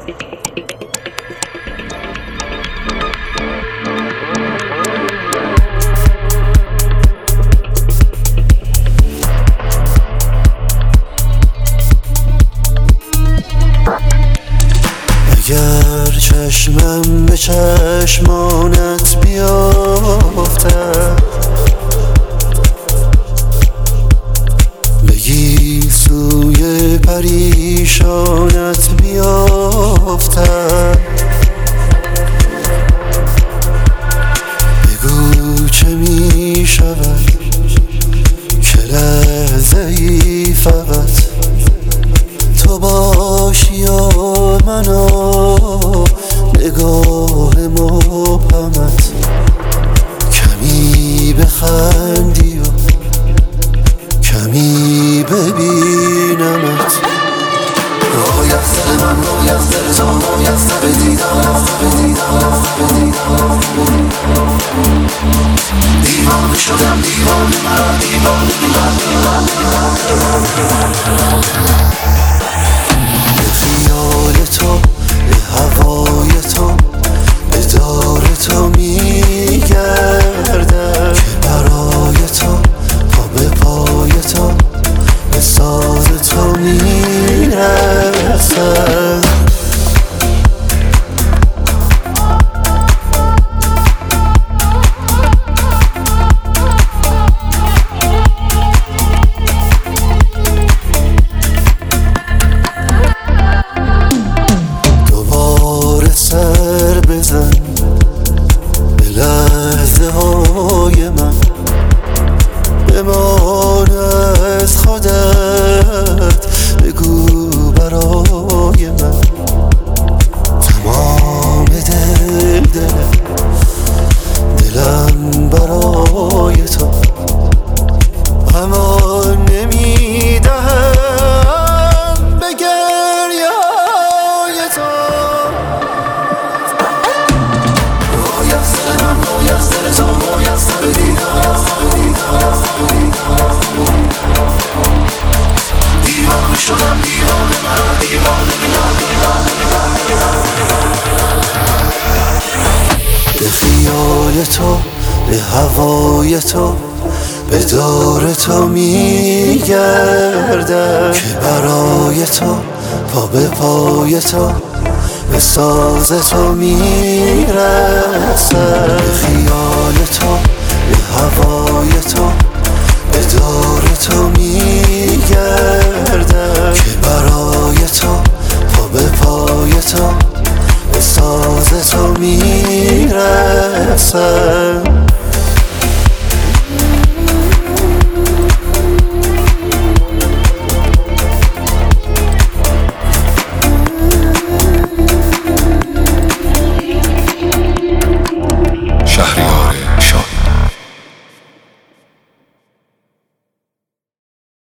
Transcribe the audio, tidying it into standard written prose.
اگر چشمم به چشمانت بیافتد، بگی سوی پریشانت بیافتد، بگو چه می شود که لحظه ای فقط تو باشی و منو نگاه مبهمت، کمی بخندی و کمی ببینمت. رویت من رویت در تو رویت به دیدار دیوانه شدم دیوانه مرا دیوانه به خیال تو به هوای تو به دار تو میگردم که برای تو پا به پای تو به ساز تو میرسم. سر بزن به لحظه های من، بمان از خودت بگو برای من. تمام دلم برای تو، اما نمیدهم به گریه های تو. دیوانه شدم دیوانه مرا دیوانه به خیال تو به هوای تو به دار تو میگردم که برای تو پا به پای تو به ساز تو میرسم. به خیال تو به هوای تو به دار تو میگردم که برای تو پا به پای تو به ساز تو میرسم.